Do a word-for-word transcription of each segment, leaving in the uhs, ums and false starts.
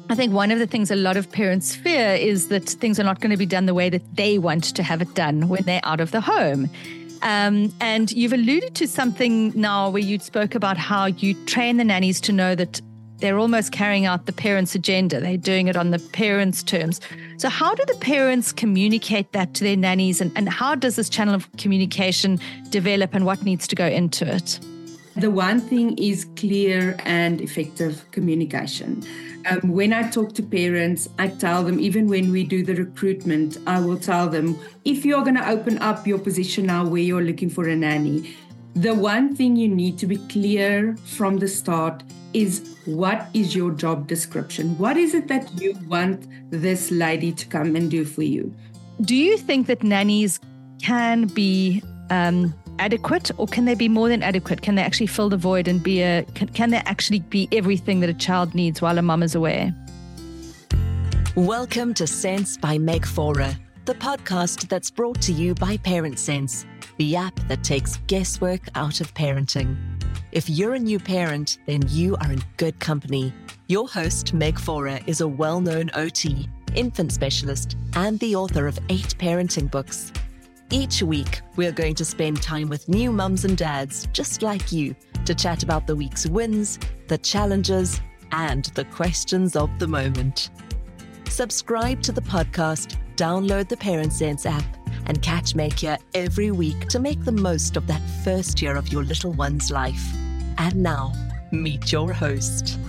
I think one of the things a lot of parents fear is that things are not going to be done the way that they want to have it done when they're out of the home. Um, and you've alluded to something now where you spoke about how you train the nannies to know that they're almost carrying out the parents' agenda. They're doing it on the parents' terms. So how do the parents communicate that to their nannies? And, and how does this channel of communication develop and what needs to go into it? The one thing is clear and effective communication. Um, when I talk to parents, I tell them, even when we do the recruitment, I will tell them, if you're going to open up your position now where you're looking for a nanny, the one thing you need to be clear from the start is, what is your job description? What is it that you want this lady to come and do for you? Do you think that nannies can be um, adequate, or can they be more than adequate? Can they actually fill the void and be a, can, can they actually be everything that a child needs while a mum is away? Welcome to Sense by Meg Forer, the podcast that's brought to you by Parent Sense, the app that takes guesswork out of parenting. If you're a new parent, then you are in good company. Your host, Meg Forer, is a well-known O T, infant specialist, and the author of eight parenting books. Each week, we're going to spend time with new mums and dads just like you to chat about the week's wins, the challenges, and the questions of the moment. Subscribe to the podcast, download the Parent Sense app, and catch Meg here every week to make the most of that first year of your little one's life. And now, meet your host.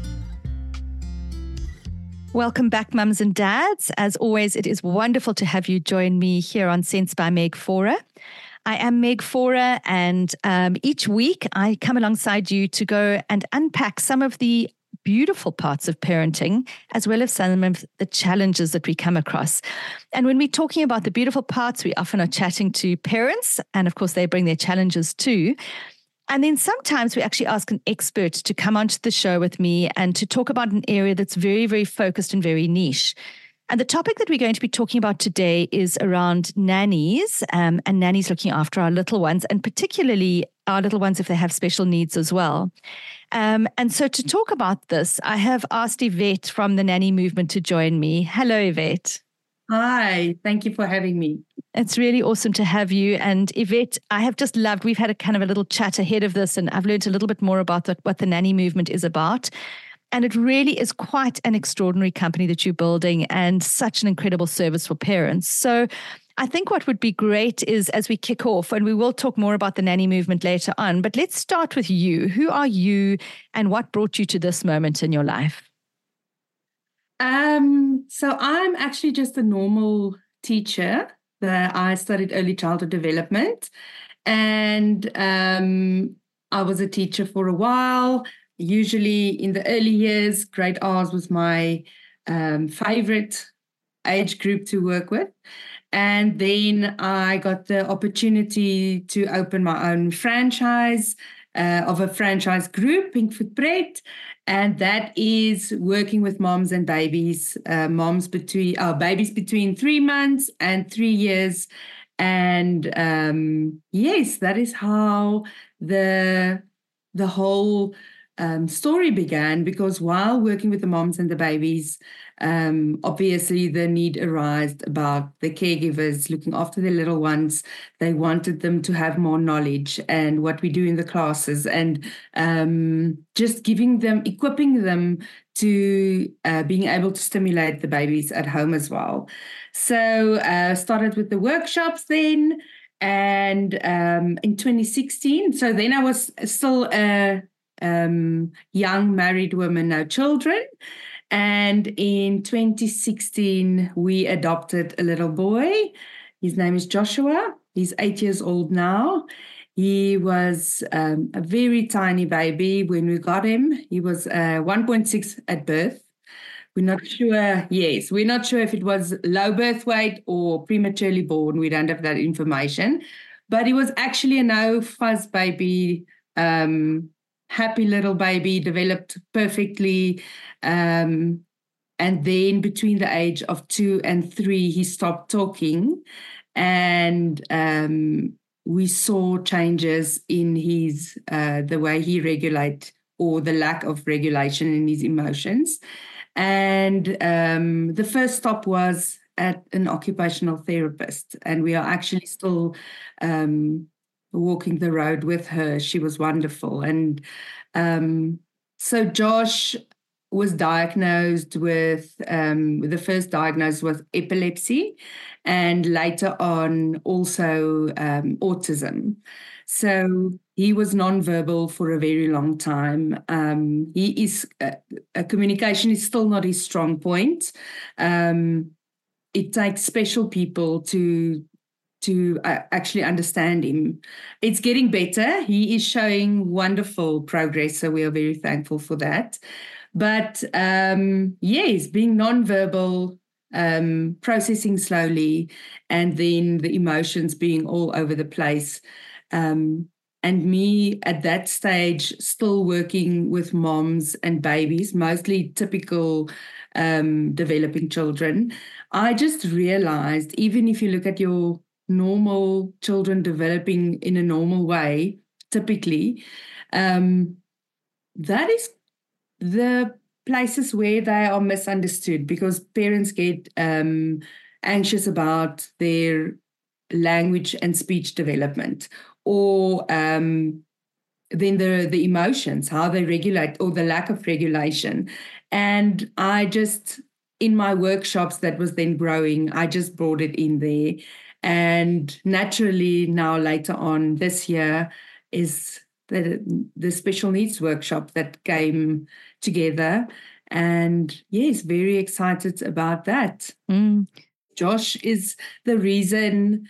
Welcome back, mums and dads. As always, it is wonderful to have you join me here on Sense by Meg Forer. I am Meg Forer, and um, each week I come alongside you to go and unpack some of the beautiful parts of parenting, as well as some of the challenges that we come across. And when we're talking about the beautiful parts, we often are chatting to parents, and of course they bring their challenges too. And then sometimes we actually ask an expert to come onto the show with me and to talk about an area that's very, very focused and very niche. And the topic that we're going to be talking about today is around nannies um, and nannies looking after our little ones, and particularly our little ones if they have special needs as well. Um, and so to talk about this, I have asked Yvette from the Nanny Movement to join me. Hello, Yvette. Hi, thank you for having me. It's really awesome to have you. And Yvette, I have just loved, we've had a kind of a little chat ahead of this, and I've learned a little bit more about the, what the Nanny Movement is about. And it really is quite an extraordinary company that you're building, and such an incredible service for parents. So I think what would be great is, as we kick off, and we will talk more about the Nanny Movement later on, but let's start with you. Who are you and what brought you to this moment in your life? Um, so I'm actually just a normal teacher. That I studied early childhood development, and um, I was a teacher for a while. Usually in the early years, grade R's was my um, favorite age group to work with. And then I got the opportunity to open my own franchise uh, of a franchise group, Pink Footprint. And that is working with moms and babies, uh, moms between, uh, babies between three months and three years. And um, yes, that is how the, the whole Um, story began, because while working with the moms and the babies, um, obviously the need arose about the caregivers looking after their little ones. They wanted them to have more knowledge and what we do in the classes, and um, just giving them, equipping them to uh, being able to stimulate the babies at home as well. So I uh, started with the workshops then, and um, in twenty sixteen, so then I was still a Um, young married woman, no children. And in twenty sixteen, we adopted a little boy. His name is Joshua. He's eight years old now. He was um, a very tiny baby when we got him. He was uh, one point six at birth. We're not sure, yes, we're not sure if it was low birth weight or prematurely born. We don't have that information. But he was actually a no-fuss baby, um, happy little baby, developed perfectly. Um, and then between the age of two and three, he stopped talking. And um, we saw changes in his, uh, the way he regulate, or the lack of regulation in his emotions. And um, the first stop was at an occupational therapist, and we are actually still um, walking the road with her. She was wonderful. And um, so Josh was diagnosed with, um, the first diagnosis was epilepsy, and later on also um, autism. So he was nonverbal for a very long time. Um, he is uh, uh, communication is still not his strong point. Um, it takes special people to to uh, actually understand him. It's getting better. He is showing wonderful progress, so we are very thankful for that. But um, yes, being nonverbal, um, processing slowly, and then the emotions being all over the place. Um, and me at that stage still working with moms and babies, mostly typical um, developing children. I just realized, even if you look at your normal children developing in a normal way, typically, um, that is the places where they are misunderstood, because parents get um, anxious about their language and speech development, or um, then the, the emotions, how they regulate, or the lack of regulation. And I just, in my workshops that was then growing, I just brought it in there. And naturally now later on this year is the, the special needs workshop that came together. And yes, very excited about that. Mm. Josh is the reason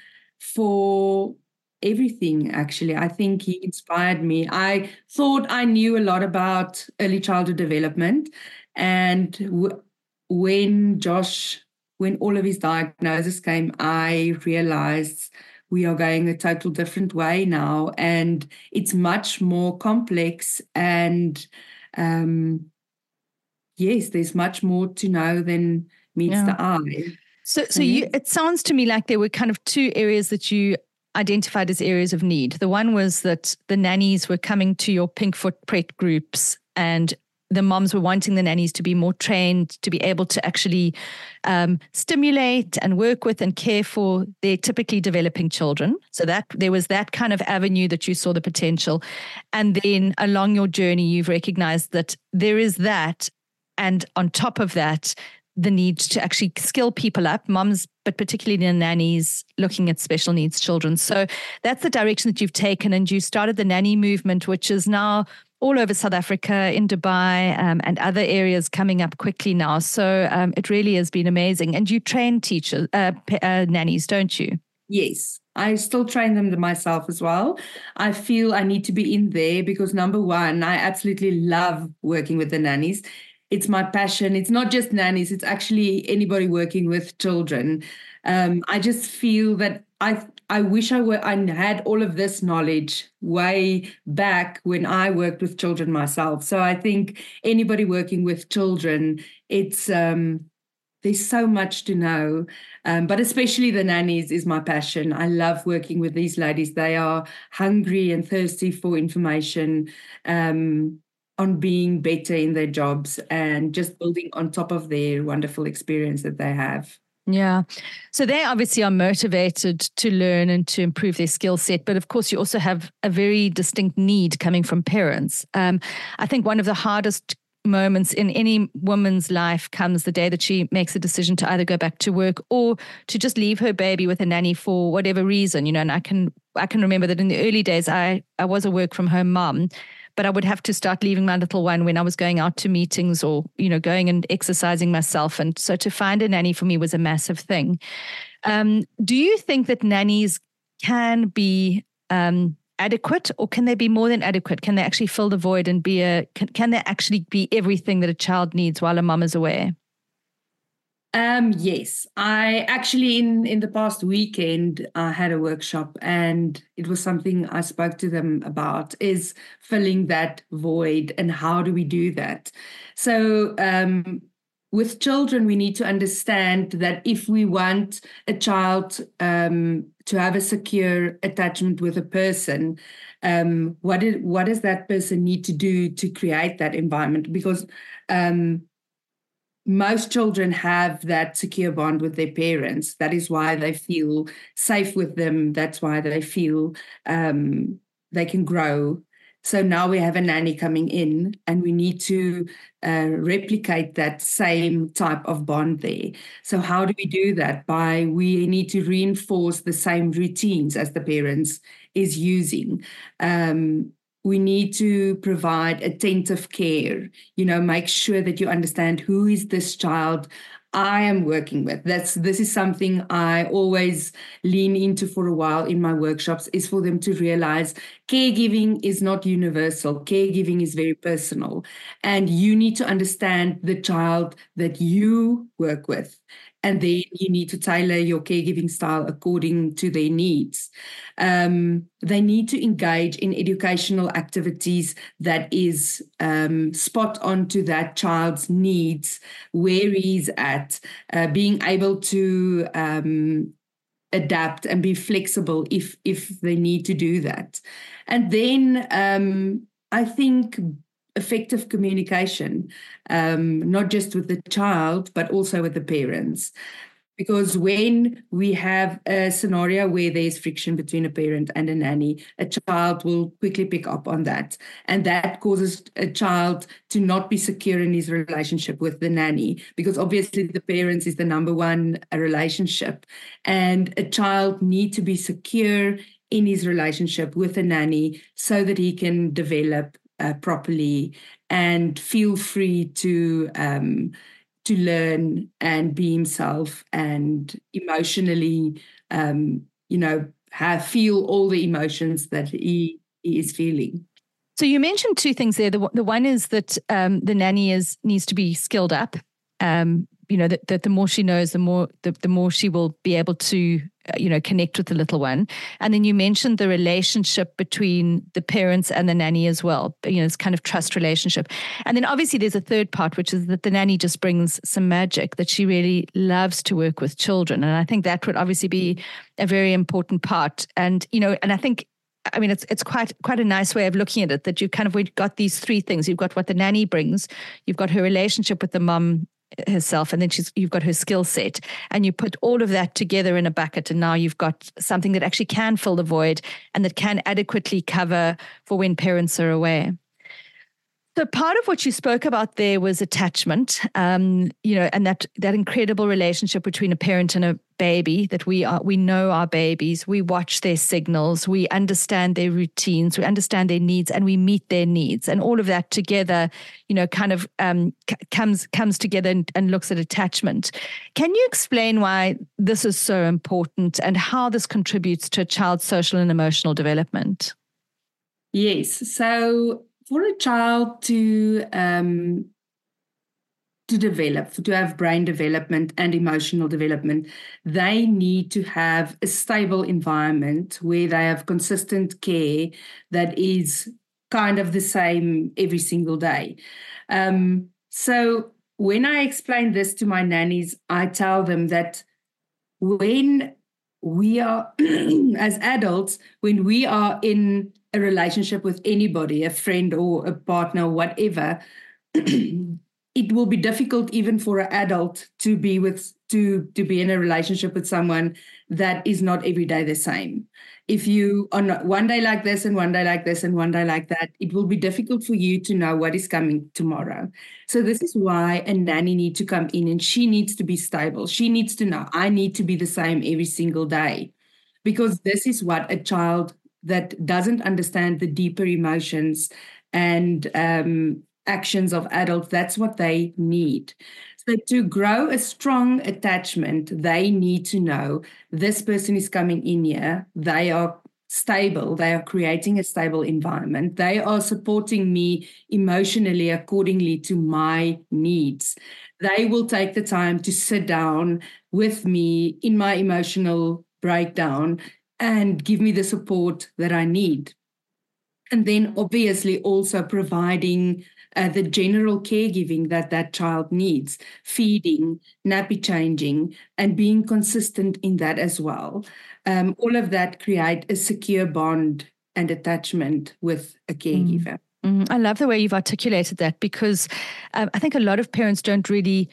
for everything, actually. I think he inspired me. I thought I knew a lot about early childhood development. And w- when Josh, when all of his diagnoses came, I realized we are going a total different way now. And it's much more complex. And um, yes, there's much more to know than meets Yeah. the eye. So, so you, it sounds to me like there were kind of two areas that you identified as areas of need. The one was that the nannies were coming to your Pink Foot Pret groups, and the moms were wanting the nannies to be more trained, to be able to actually um, stimulate and work with and care for their typically developing children. So that there was that kind of avenue that you saw the potential. And then along your journey, you've recognized that there is that. And on top of that, the need to actually skill people up, moms, but particularly the nannies looking at special needs children. So that's the direction that you've taken, and you started the nanny movement, which is now all over South Africa, in Dubai, um, and other areas coming up quickly now. So um, it really has been amazing. And you train teachers, uh, uh, nannies, don't you? Yes, I still train them myself as well. I feel I need to be in there because, number one, I absolutely love working with the nannies. It's my passion. It's not just nannies. It's actually anybody working with children. Um, I just feel that I I wish I were I had all of this knowledge way back when I worked with children myself. So I think anybody working with children, it's um, there's so much to know. Um, but especially the nannies is my passion. I love working with these ladies. They are hungry and thirsty for information. Um, on being better in their jobs and just building on top of their wonderful experience that they have. Yeah. So they obviously are motivated to learn and to improve their skill set. But of course, you also have a very distinct need coming from parents. Um, I think one of the hardest moments in any woman's life comes the day that she makes a decision to either go back to work or to just leave her baby with a nanny for whatever reason, you know, and I can, I can remember that in the early days, I, I was a work from home mom, but I would have to start leaving my little one when I was going out to meetings or, you know, going and exercising myself. And so to find a nanny for me was a massive thing. Um, do you think that nannies can be um, adequate, or can they be more than adequate? Can they actually fill the void and be a, can, can they actually be everything that a child needs while a mum is away? Um, yes, I actually in, in the past weekend, I had a workshop, and it was something I spoke to them about, is filling that void, and how do we do that? So um, with children, we need to understand that if we want a child um, to have a secure attachment with a person, um, what, is, what does that person need to do to create that environment? Because um, most children have that secure bond with their parents. That is why they feel safe with them. That's why they feel um, they can grow. So now we have a nanny coming in, and we need to uh, replicate that same type of bond there. So how do we do that? By we need to reinforce the same routines as the parents is using. Um, we need to provide attentive care, you know, make sure that you understand who is this child I am working with. That's this is something I always lean into for a while in my workshops, is for them to realize caregiving is not universal. Caregiving is very personal, and you need to understand the child that you work with. And then you need to tailor your caregiving style according to their needs. Um, they need to engage in educational activities that is um, spot on to that child's needs, where he's at, uh, being able to um, adapt and be flexible if if they need to do that. And then um, I think effective communication, um, not just with the child, but also with the parents. Because when we have a scenario where there's friction between a parent and a nanny, a child will quickly pick up on that. And that causes a child to not be secure in his relationship with the nanny, because obviously the parents is the number one relationship. And a child needs to be secure in his relationship with a nanny so that he can develop Uh, properly and feel free to um, to learn and be himself, and emotionally, um, you know, have feel all the emotions that he, he is feeling. So you mentioned two things there. The, the one is that um, the nanny is needs to be skilled up. Um, you know, that, that the more she knows, the more the, the more she will be able to, you know, connect with the little one. And then you mentioned the relationship between the parents and the nanny as well. You know, it's kind of trust relationship. And then obviously there's a third part, which is that the nanny just brings some magic, that she really loves to work with children. And I think that would obviously be a very important part. And, you know, and I think, I mean, it's it's quite quite a nice way of looking at it, that you've kind of we've got these three things. You've got what the nanny brings, you've got her relationship with the mum herself, and then she's you've got her skill set, and you put all of that together in a bucket, and now you've got something that actually can fill the void and that can adequately cover for when parents are away. So part of what you spoke about there was attachment, um, you know, and that that incredible relationship between a parent and a baby, that we are, we know our babies, we watch their signals, we understand their routines, we understand their needs, and we meet their needs, and all of that together, you know, kind of um, c- comes comes together and, and looks at attachment. Can you explain why this is so important and how this contributes to a child's social and emotional development? Yes, so for a child to um, to develop, to have brain development and emotional development, they need to have a stable environment where they have consistent care that is kind of the same every single day. Um, so when I explain this to my nannies, I tell them that when we are, as adults, when we are in a relationship with anybody, a friend or a partner, or whatever, it will be difficult even for an adult to be with to to be in a relationship with someone that is not every day the same. If you are not one day like this and one day like this and one day like that, it will be difficult for you to know what is coming tomorrow. So this is why a nanny needs to come in, and she needs to be stable. She needs to know, I need to be the same every single day, because this is what a child that doesn't understand the deeper emotions and um, actions of adults, that's what they need. So to grow a strong attachment, they need to know this person is coming in here. They are stable. They are creating a stable environment. They are supporting me emotionally accordingly to my needs. They will take the time to sit down with me in my emotional breakdown and give me the support that I need. And then obviously also providing uh, the general caregiving that that child needs, feeding, nappy changing, and being consistent in that as well. Um, all of that create a secure bond and attachment with a caregiver. Mm. Mm. I love the way you've articulated that, because um, I think a lot of parents don't really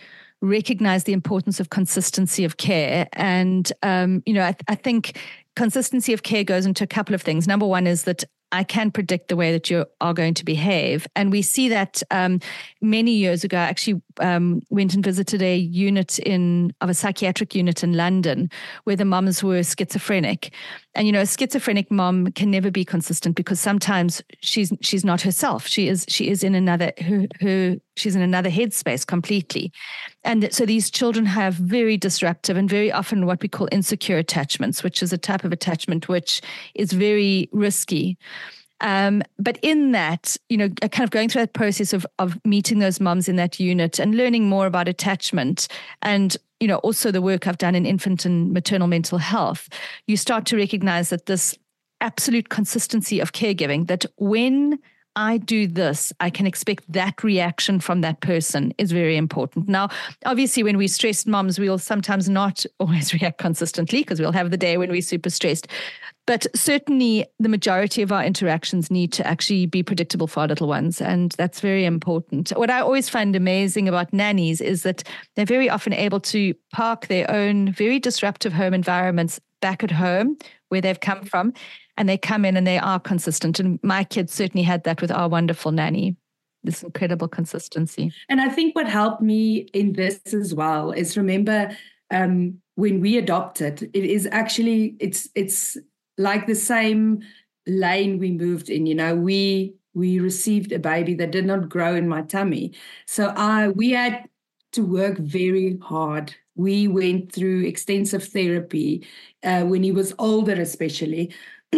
recognize the importance of consistency of care. And, um, you know, I, I think consistency of care goes into a couple of things. Number one is that I can predict the way that you are going to behave. And we see that um, many years ago, I actually um, went and visited a unit in of a psychiatric unit in London where the mums were schizophrenic. And, you know, a schizophrenic mom can never be consistent because sometimes she's she's not herself. She is she is in another her, her she's in another headspace completely. And so these children have very disruptive and very often what we call insecure attachments, which is a type of attachment which is very risky. Um, but in that, you know, kind of going through that process of of meeting those moms in that unit and learning more about attachment and, you know, also the work I've done in infant and maternal mental health, you start to recognize that this absolute consistency of caregiving, that when I do this, I can expect that reaction from that person is very important. Now, obviously, when we're stressed moms, we'll sometimes not always react consistently because we'll have the day when we're super stressed. But certainly the majority of our interactions need to actually be predictable for our little ones. And that's very important. What I always find amazing about nannies is that they're very often able to park their own very disruptive home environments back at home where they've come from. And they come in and they are consistent. And my kids certainly had that with our wonderful nanny, this incredible consistency. And I think what helped me in this as well is remember um, when we adopted, it is actually, it's it's like the same lane we moved in. You know, we we received a baby that did not grow in my tummy. So I we had to work very hard. We went through extensive therapy uh, when he was older, especially,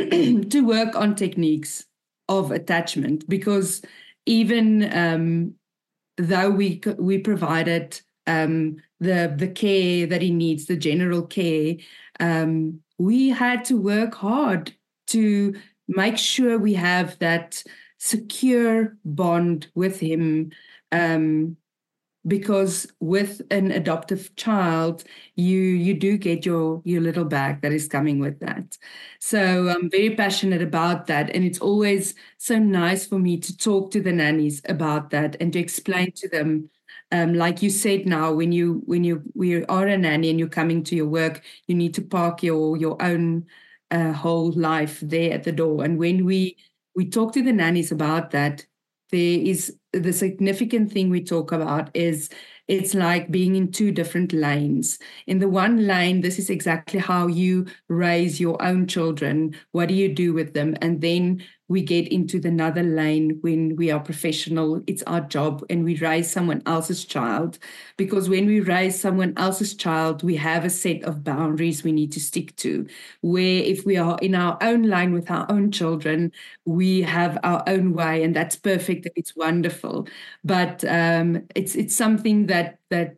to work on techniques of attachment, because even um, though we we provided um, the the care that he needs, the general care, um, we had to work hard to make sure we have that secure bond with him. Um, Because with an adoptive child, you you do get your your little bag that is coming with that. So I'm very passionate about that. And it's always so nice for me to talk to the nannies about that and to explain to them, um, like you said now, when you when you we are a nanny and you're coming to your work, you need to park your your own uh, whole life there at the door. And when we we talk to the nannies about that, there is the significant thing we talk about is it's like being in two different lanes. In the one lane, this is exactly how you raise your own children. What do you do with them? And then we get into the another lane when we are professional. It's our job and we raise someone else's child. Because when we raise someone else's child, we have a set of boundaries we need to stick to. Where if we are in our own line with our own children, we have our own way, and that's perfect. It's wonderful. But um, it's it's something that that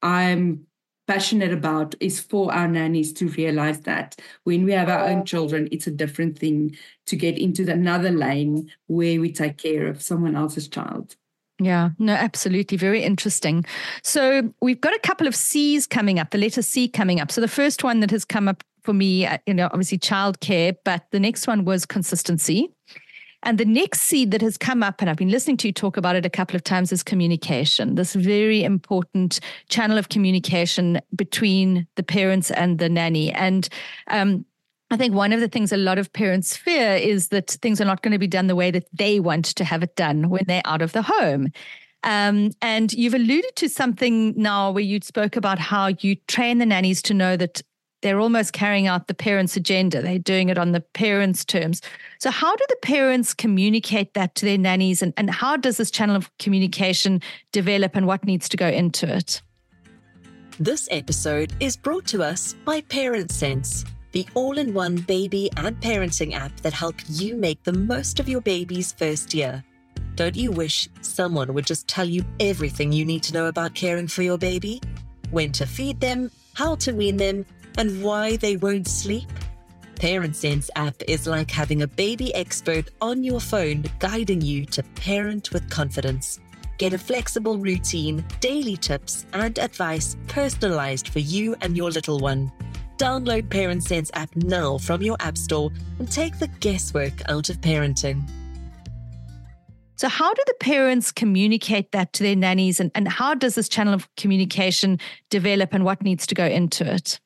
I'm passionate about, is for our nannies to realize that when we have our own children, it's a different thing to get into another lane where we take care of someone else's child. Yeah, no, absolutely. Very interesting. So we've got a couple of C's coming up, the letter C coming up. So the first one that has come up for me, you know, obviously childcare, but the next one was consistency. And the next C that has come up, and I've been listening to you talk about it a couple of times, is communication, this very important channel of communication between the parents and the nanny. And um, I think one of the things a lot of parents fear is that things are not going to be done the way that they want to have it done when they're out of the home. Um, and you've alluded to something now where you spoke about how you train the nannies to know that they're almost carrying out the parents' agenda. They're doing it on the parents' terms. So how do the parents communicate that to their nannies? And, and how does this channel of communication develop, and what needs to go into it? This episode is brought to us by Parent Sense, the all-in-one baby and parenting app that helps you make the most of your baby's first year. Don't you wish someone would just tell you everything you need to know about caring for your baby? When to feed them, how to wean them, and why they won't sleep? Parent Sense app is like having a baby expert on your phone guiding you to parent with confidence. Get a flexible routine, daily tips, and advice personalized for you and your little one. Download Parent Sense app now from your app store and take the guesswork out of parenting. So how do the parents communicate that to their nannies, and, and how does this channel of communication develop, and what needs to go into it?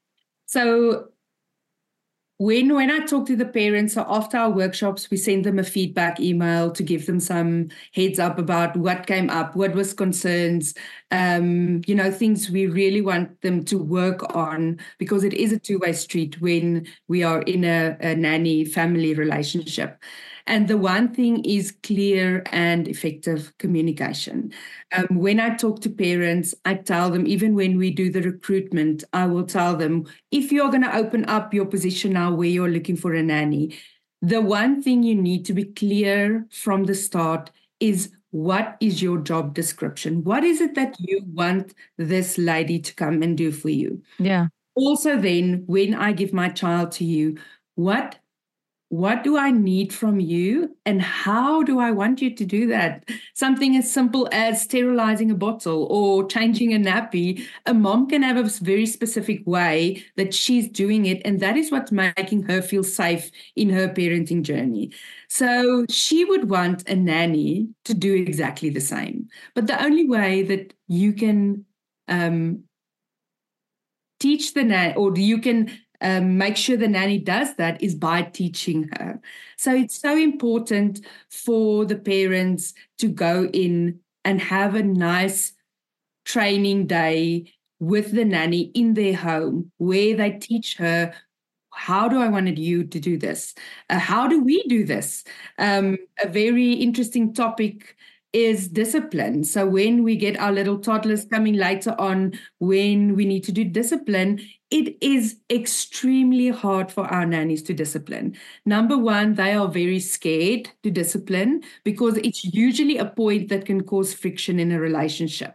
So when, when I talk to the parents, so after our workshops, we send them a feedback email to give them some heads up about what came up, what was concerns, um, you know, things we really want them to work on, because it is a two-way street when we are in a, a nanny-family relationship. And the one thing is clear and effective communication. Um, when I talk to parents, I tell them, even when we do the recruitment, I will tell them, if you're going to open up your position now where you're looking for a nanny, the one thing you need to be clear from the start is, what is your job description? What is it that you want this lady to come and do for you? Yeah. Also then, when I give my child to you, what What do I need from you, and how do I want you to do that? Something as simple as sterilizing a bottle or changing a nappy. A mom can have a very specific way that she's doing it, and that is what's making her feel safe in her parenting journey. So she would want a nanny to do exactly the same. But the only way that you can um, teach the nanny, or you can Um, make sure the nanny does that, is by teaching her. So it's so important for the parents to go in and have a nice training day with the nanny in their home, where they teach her, how do I want you to do this? Uh, how do we do this? Um, a very interesting topic is discipline. So when we get our little toddlers coming later on, when we need to do discipline, it is extremely hard for our nannies to discipline. Number one, they are very scared to discipline, because it's usually a point that can cause friction in a relationship.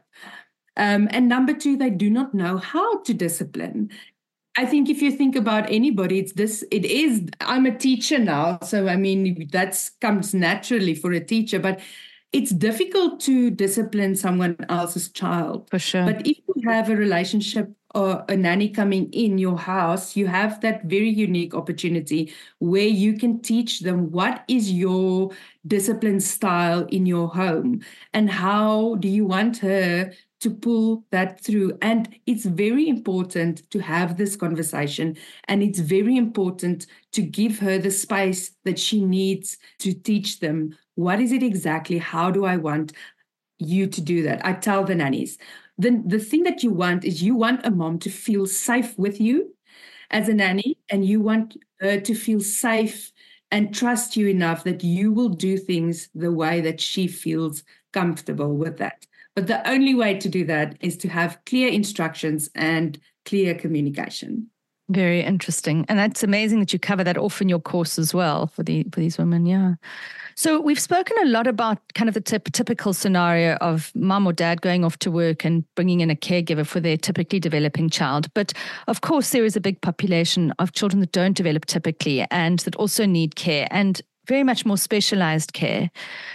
Um, and number two, they do not know how to discipline. I think if you think about anybody, it's this, it is, I'm a teacher now, so I mean, that comes naturally for a teacher, but it's difficult to discipline someone else's child. For sure. But if you have a relationship or a nanny coming in your house, you have that very unique opportunity where you can teach them what is your discipline style in your home, and how do you want her to pull that through. And it's very important to have this conversation, and it's very important to give her the space that she needs to teach them. What is it exactly? How do I want you to do that? I tell the nannies, the, the thing that you want is, you want a mom to feel safe with you as a nanny, and you want her to feel safe and trust you enough that you will do things the way that she feels comfortable with that. But the only way to do that is to have clear instructions and clear communication. Very interesting. And that's amazing that you cover that off in your course as well for the for these women. Yeah. So we've spoken a lot about kind of the tip, typical scenario of mom or dad going off to work and bringing in a caregiver for their typically developing child. But of course, there is a big population of children that don't develop typically, and that also need care, and very much more specialized care.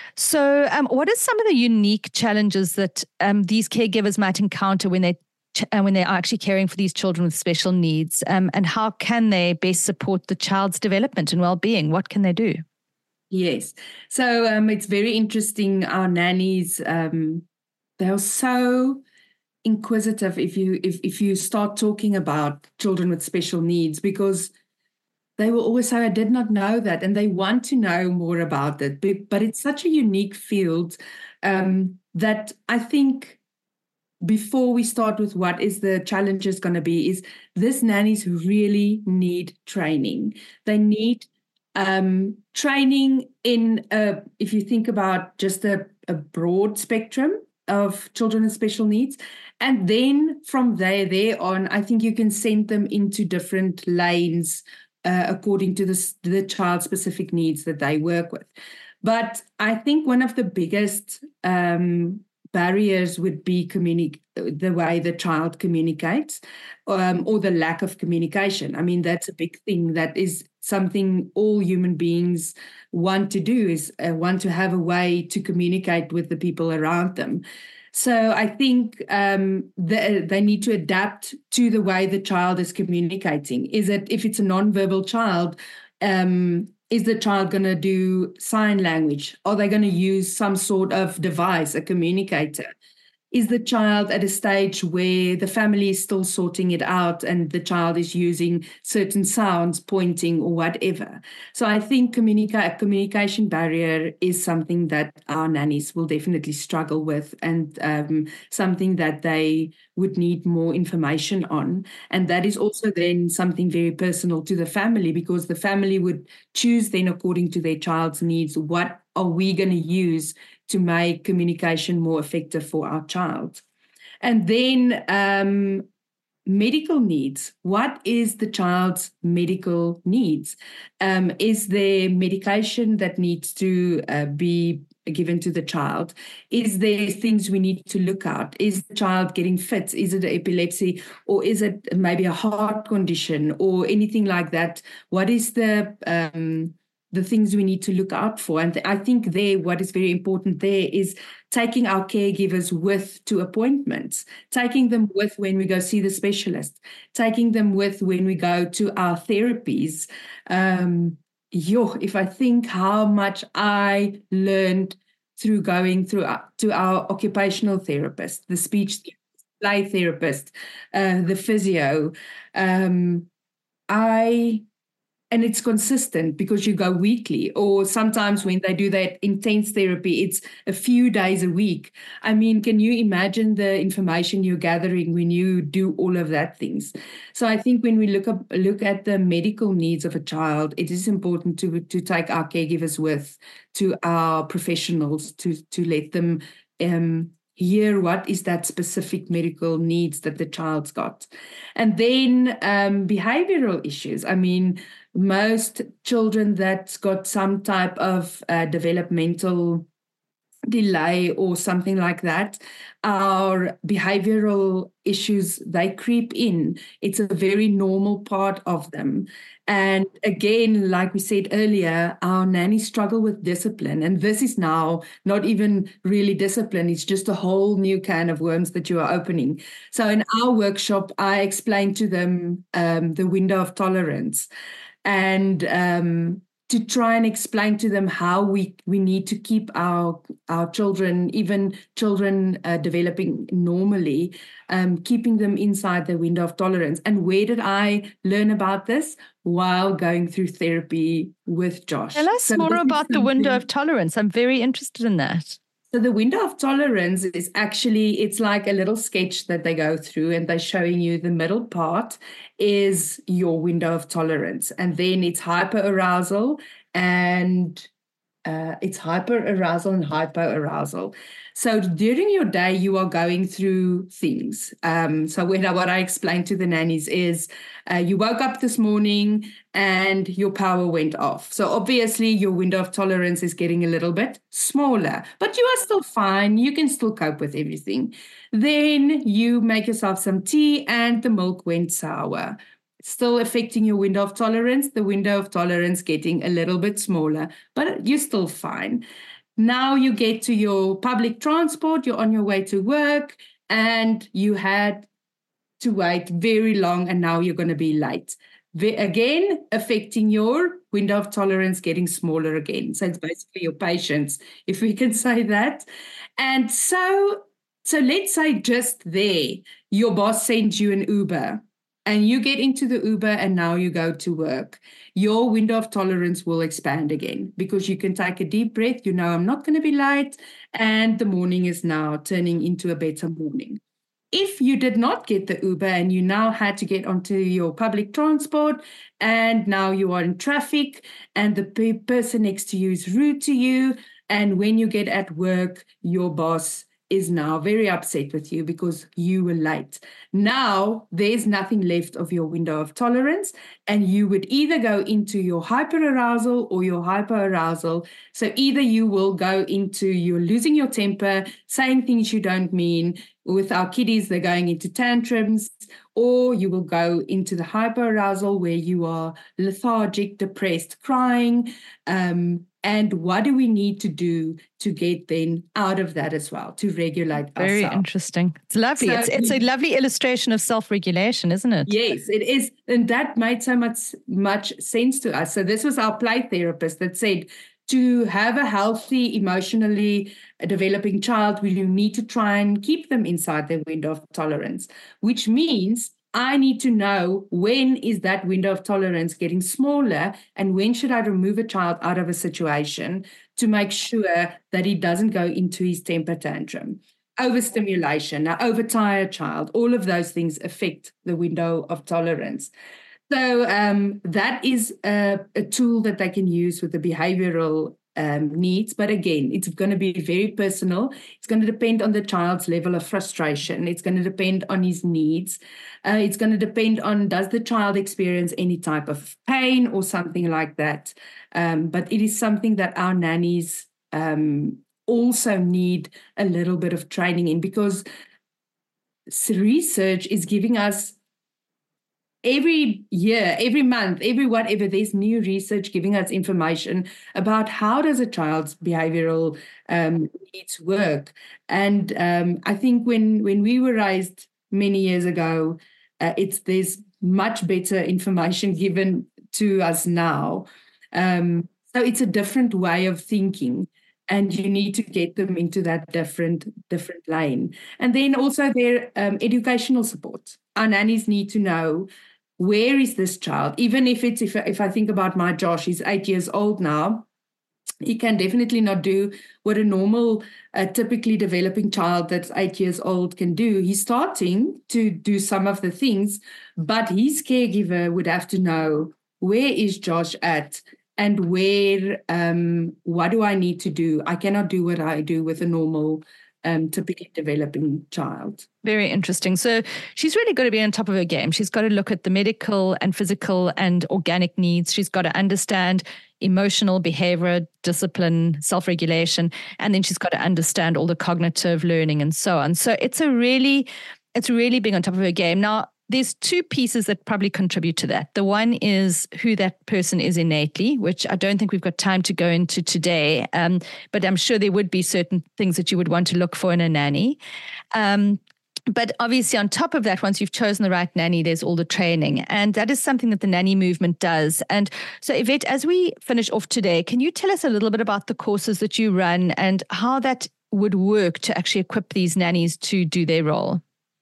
So um, what are some of the unique challenges that um, these caregivers might encounter when they uh, when they are actually caring for these children with special needs, um, and how can they best support the child's development and well-being? What can they do? Yes. So um, it's very interesting. Our nannies, um, they're so inquisitive if you if, if you start talking about children with special needs, because they will always say, I did not know that, and they want to know more about it. But, but it's such a unique field um, that I think before we start with what is the challenges going to be, is this nannies really need training. They need um, training in, a, if you think about just a, a broad spectrum of children with special needs. And then from there, there on, I think you can send them into different lanes uh, according to the, the child-specific needs that they work with. But I think one of the biggest um, barriers would be communi- the way the child communicates um, or the lack of communication. I mean, that's a big thing. That is something all human beings want to do, is uh, want to have a way to communicate with the people around them. So I think um, the, they need to adapt to the way the child is communicating. Is it, if it's a nonverbal child, um, is the child going to do sign language? Are they going to use some sort of device, a communicator? Is the child at a stage where the family is still sorting it out and the child is using certain sounds, pointing or whatever? So I think communica- a communication barrier is something that our nannies will definitely struggle with, and um, something that they would need more information on. And that is also then something very personal to the family, because the family would choose then according to their child's needs, what are we going to use to make communication more effective for our child. And then um, medical needs. What is the child's medical needs? Um, is there medication that needs to uh, be given to the child? Is there things we need to look at? Is the child getting fits? Is it epilepsy, or is it maybe a heart condition or anything like that? What is the um, the things we need to look out for? And I think there, what is very important there is taking our caregivers with to appointments, taking them with when we go see the specialist, taking them with when we go to our therapies. Um, yo, if I think how much I learned through going through uh, to our occupational therapist, the speech therapist, play therapist, uh, the physio, um, I... And it's consistent because you go weekly, or sometimes when they do that intense therapy, it's a few days a week. I mean, can you imagine the information you're gathering when you do all of that things? So I think when we look up, look at the medical needs of a child, it is important to to take our caregivers with to our professionals to to let them um, hear what is that specific medical needs that the child's got. And then um, behavioral issues. I mean, most children that's got some type of uh, developmental delay or something like that, our behavioral issues, they creep in. It's a very normal part of them. And again, like we said earlier, our nannies struggle with discipline. And this is now not even really discipline. It's just a whole new can of worms that you are opening. So in our workshop, I explained to them um, the window of tolerance, and um, to try and explain to them how we, we need to keep our our children, even children uh, developing normally, um, keeping them inside the window of tolerance. And where did I learn about this? While going through therapy with Josh. Tell us So more about the window of something- tolerance. I'm very interested in that. So the window of tolerance is actually, it's like a little sketch that they go through, and they're showing you the middle part is your window of tolerance. And then it's hyperarousal and uh, it's hyperarousal and hypoarousal. So during your day, you are going through things. Um, so when, what I explained to the nannies is uh, you woke up this morning and your power went off. So obviously your window of tolerance is getting a little bit smaller, but you are still fine. You can still cope with everything. Then you make yourself some tea and the milk went sour. Still affecting your window of tolerance, the window of tolerance getting a little bit smaller, but you're still fine. Now you get to your public transport, you're on your way to work, and you had to wait very long, and now you're going to be late. Again, affecting your window of tolerance getting smaller again. So it's basically your patience, if we can say that. And so, so let's say just there, your boss sends you an Uber, and you get into the Uber and now you go to work. Your window of tolerance will expand again because you can take a deep breath. You know, I'm not going to be late, and the morning is now turning into a better morning. If you did not get the Uber and you now had to get onto your public transport, and now you are in traffic and the pe- person next to you is rude to you, and when you get at work, your boss is now very upset with you because you were late. Now there's nothing left of your window of tolerance, and you would either go into your hyperarousal or your hypoarousal. So either you will go into you're losing your temper, saying things you don't mean, with our kiddies, they're going into tantrums, or you will go into the hyperarousal where you are lethargic, depressed, crying. Um, and what do we need to do to get then out of that as well, to regulate Very ourselves? interesting. It's lovely. So, it's it's a lovely illustration of self-regulation, isn't it? Yes, it is. And that made so much, much sense to us. So this was our play therapist that said, to have a healthy, emotionally developing child, will you need to try and keep them inside their window of tolerance, which means I need to know when is that window of tolerance getting smaller and when should I remove a child out of a situation to make sure that he doesn't go into his temper tantrum. Overstimulation, an overtired child, all of those things affect the window of tolerance. So um, that is a, a tool that they can use with the behavioral um, needs. But again, it's going to be very personal. It's going to depend on the child's level of frustration. It's going to depend on his needs. Uh, it's going to depend on, does the child experience any type of pain or something like that? Um, but it is something that our nannies um, also need a little bit of training in, because research is giving us every year, every month, every whatever, there's new research giving us information about how does a child's behavioral um, needs work. And um, I think when when we were raised many years ago, uh, it's there's much better information given to us now. Um, so it's a different way of thinking. And you need to get them into that different different lane. And then also their um, educational support. Our nannies need to know, where is this child? Even if it's, if, if I think about my Josh, he's eight years old now. He can definitely not do what a normal, uh, typically developing child that's eight years old can do. He's starting to do some of the things, but his caregiver would have to know, where is Josh at? And where, um, what do I need to do? I cannot do what I do with a normal, um, typically developing child. Very interesting. So she's really got to be on top of her game. She's got to look at the medical and physical and organic needs. She's got to understand emotional behavior, discipline, self-regulation, and then she's got to understand all the cognitive learning and so on. So it's a really, it's really being on top of her game. Now, there's two pieces that probably contribute to that. The one is who that person is innately, which I don't think we've got time to go into today, um, but I'm sure there would be certain things that you would want to look for in a nanny. Um, But obviously on top of that, once you've chosen the right nanny, there's all the training. And that is something that the nanny movement does. And so Yvette, as we finish off today, can you tell us a little bit about the courses that you run and how that would work to actually equip these nannies to do their role?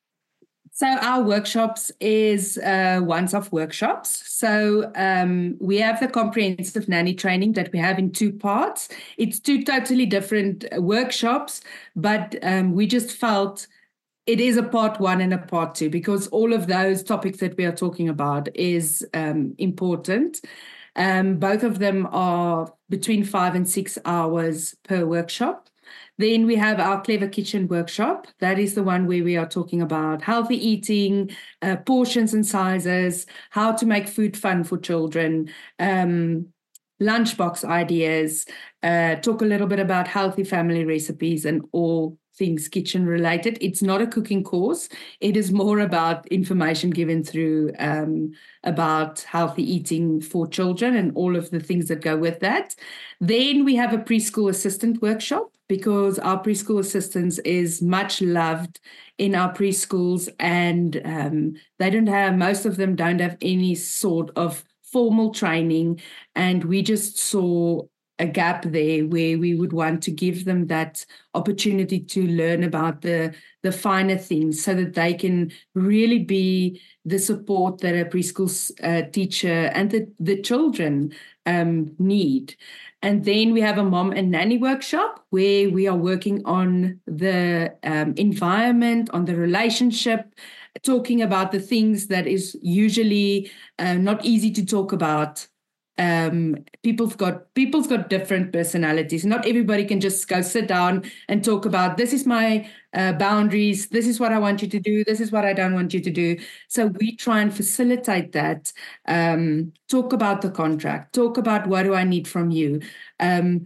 So our workshops is uh, once-off workshops. So um, we have the comprehensive nanny training that we have in two parts. It's two totally different workshops, but um, we just felt it is a part one and a part two, because all of those topics that we are talking about is um, important. Um, both of them are between five and six hours per workshop. Then we have our Clever Kitchen workshop. That is the one where we are talking about healthy eating, uh, portions and sizes, how to make food fun for children, um, lunchbox ideas, uh, talk a little bit about healthy family recipes and all things kitchen related. It's not a cooking course. It is more about information given through um, about healthy eating for children and all of the things that go with that. Then we have a preschool assistant workshop, because our preschool assistants is much loved in our preschools, and um, they don't have, most of them don't have any sort of formal training. And we just saw a gap there where we would want to give them that opportunity to learn about the, the finer things so that they can really be the support that a preschool uh, teacher and the, the children um, need. And then we have a mom and nanny workshop where we are working on the um, environment, on the relationship, talking about the things that is usually uh, not easy to talk about. Um, people's got people's got different personalities. Not everybody can just go sit down and talk about, this is my uh, boundaries, this is what I want you to do, this is what I don't want you to do. So we try and facilitate that. Um, talk about the contract, talk about, what do I need from you? Um,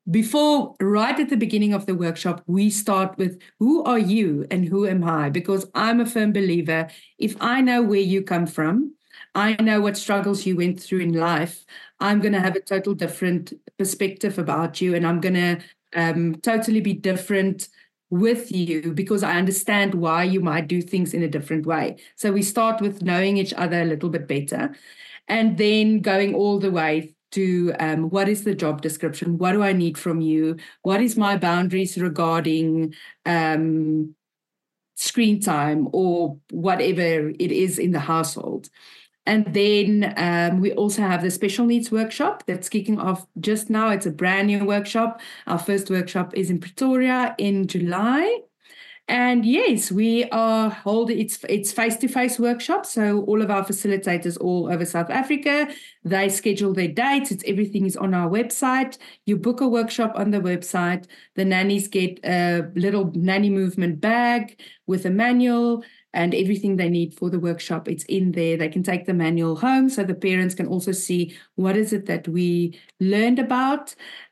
before, right at the beginning of the workshop, we start with who are you and who am I? Because I'm a firm believer, if I know where you come from, I know what struggles you went through in life, I'm going to have a total different perspective about you, and I'm going to um, totally be different with you because I understand why you might do things in a different way. So we start with knowing each other a little bit better, and then going all the way to um, what is the job description? What do I need from you? What is my boundaries regarding um, screen time or whatever it is in the household? And then um, we also have the special needs workshop that's kicking off just now. It's a brand new workshop. Our first workshop is in Pretoria in July. And yes, we are holding, it's it's face-to-face workshops. So all of our facilitators all over South Africa, they schedule their dates. It's everything is on our website. You book a workshop on the website. The nannies get a little nanny movement bag with a manual and everything they need for the workshop. It's in there. They can take the manual home so the parents can also see what is it that we learned about.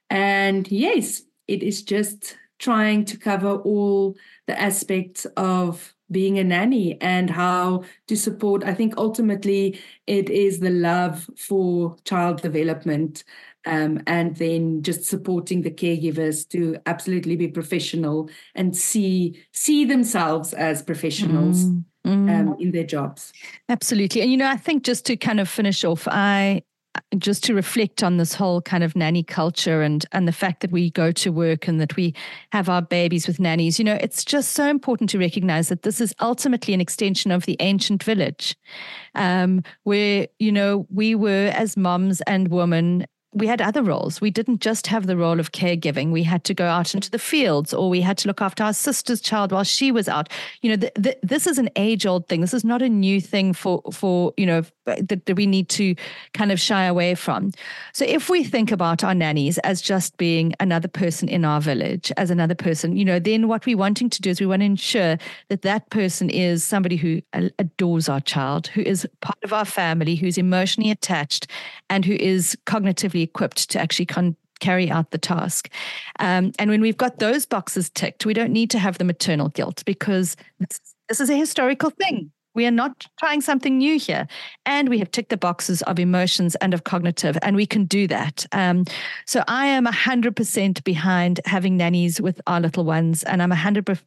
And yes, it is just trying to cover all the aspects of being a nanny and how to support. I think ultimately it is the love for child development um, and then just supporting the caregivers to absolutely be professional and see see themselves as professionals mm, mm. Um, in their jobs. Absolutely. And, you know, I think just to kind of finish off, I just to reflect on this whole kind of nanny culture and and the fact that we go to work and that we have our babies with nannies, you know, it's just so important to recognize that this is ultimately an extension of the ancient village, um, where, you know, we were as moms and women, we had other roles. We didn't just have the role of caregiving. We had to go out into the fields, or we had to look after our sister's child while she was out. You know, the, the, this is an age-old thing. This is not a new thing for, for you know, that, that we need to kind of shy away from. So if we think about our nannies as just being another person in our village, as another person, you know, then what we're wanting to do is we want to ensure that that person is somebody who adores our child, who is part of our family, who's emotionally attached, and who is cognitively equipped to actually con- carry out the task. Um, and when we've got those boxes ticked, we don't need to have the maternal guilt because this, this is a historical thing. We are not trying something new here. And we have ticked the boxes of emotions and of cognitive, and we can do that. Um, so I am one hundred percent behind having nannies with our little ones, and I'm one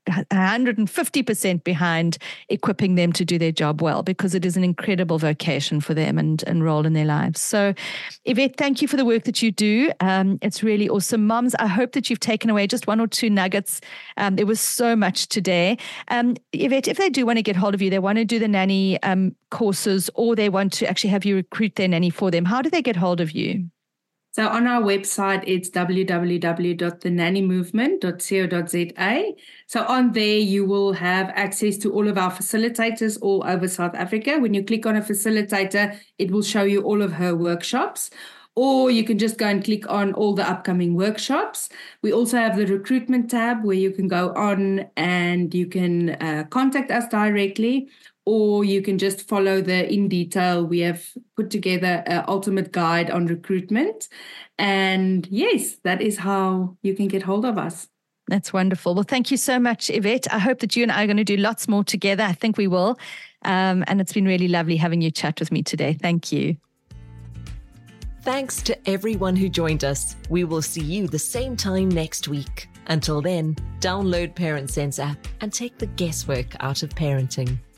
hundred fifty percent behind equipping them to do their job well, because it is an incredible vocation for them and, and role in their lives. So Yvette, thank you for the work that you do. Um, it's really awesome. Moms, I hope that you've taken away just one or two nuggets. Um, there was so much today. Um, Yvette, if they do want to get hold of you, they want to do the nanny um, courses, or they want to actually have you recruit their nanny for them, how do they get hold of you? So on our website, it's w w w dot the nanny movement dot co dot z a. So on there, you will have access to all of our facilitators all over South Africa. When you click on a facilitator, it will show you all of her workshops. Or you can just go and click on all the upcoming workshops. We also have the recruitment tab where you can go on and you can uh, contact us directly, or you can just follow the in detail. We have put together an ultimate guide on recruitment. And yes, that is how you can get hold of us. That's wonderful. Well, thank you so much, Yvette. I hope that you and I are going to do lots more together. I think we will. Um, and it's been really lovely having you chat with me today. Thank you. Thanks to everyone who joined us. We will see you the same time next week. Until then, download Parent Sense app and take the guesswork out of parenting.